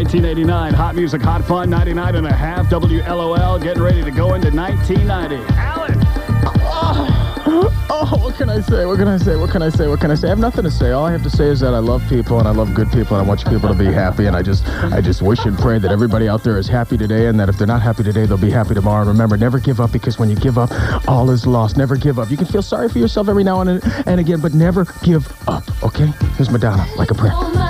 1989. Hot music, hot fun, 99 and a half. WLOL, getting ready to go into 1990. Alan! Oh, what can I say? What can I say? What can I say? What can I say? I have nothing to say. All I have to say is that I love people and I love good people and I want you people to be happy. And I just wish and pray that everybody out there is happy today and that if they're not happy today, they'll be happy tomorrow. And remember, never give up, because when you give up, all is lost. Never give up. You can feel sorry for yourself every now and again, but never give up, okay? Here's Madonna, Like a Prayer.